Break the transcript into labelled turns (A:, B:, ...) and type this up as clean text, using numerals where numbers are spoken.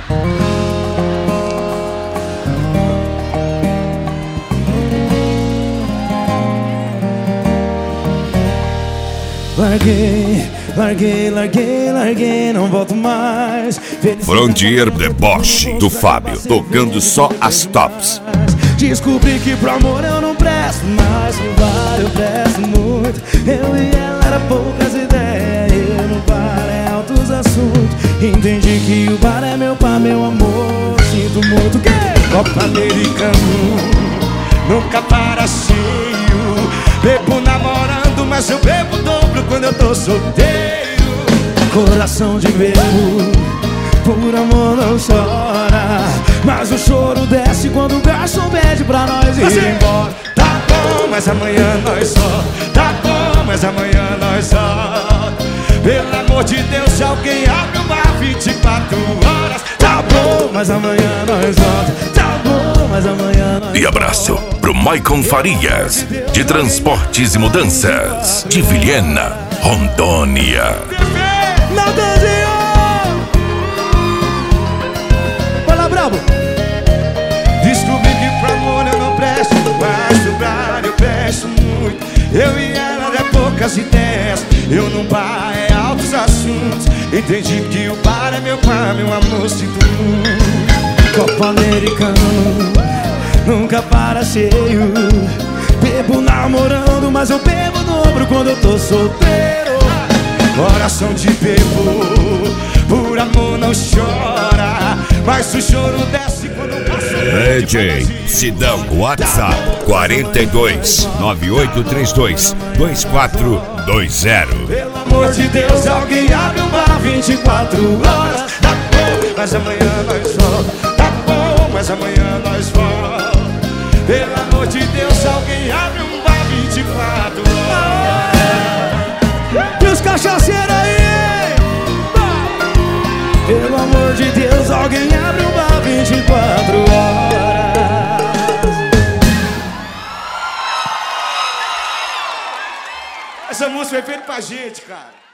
A: Larguei, não volto mais.
B: Frontier Deboche do Fábio, tocando só as tops.
A: Descobri que pro amor eu não presto, mas no bar eu presto muito. Eu e ela era poucas ideias, eu no bar é altos assuntos. Entendi que o bar é meu par, meu amor, sinto muito. Copo americano, nunca para cheio. Bebo namorando, mas eu bebo dobro quando eu tô solteiro. Coração de bebo, por amor não chora, mas o choro desce quando o garçom pede pra nós ir embora. Tá bom, mas amanhã nós só. Tá bom, mas amanhã nós só. Pelo amor de Deus, se alguém abre o bar 24 horas. Tá bom, mas amanhã nós volta. Tá bom, mas amanhã nós.
B: E abraço pro Maicon Farias, de Transportes e Mudanças, de Vilhena, Rondônia.
A: Naldãozinho! Vai lá, brabo! Descobri que pro amor eu não presto, mas no bar eu presto muito. Eu e ela é poucas ideias, eu no bar é altos assuntos. Entendi que o bar é meu par, meu amor, sinto muito. Copo americano, nunca para cheio. Bebo namorando, mas eu bebo dobro quando eu tô solteiro. Coração de bebo, por amor não chora, mas o choro desce quando eu passo.
B: DJ Sidão, WhatsApp 42 9832 2420.
A: Pelo amor de Deus, alguém abre um bar 24 horas. Tá bom, mas amanhã nós volta. Tá bom, mas amanhã nós volta. Pelo amor de Deus, alguém abre um bar 24 horas. E os cachaceiros aí, pelo amor de Deus, alguém abre um bar 24 horas. Essa música foi feita pra gente, cara.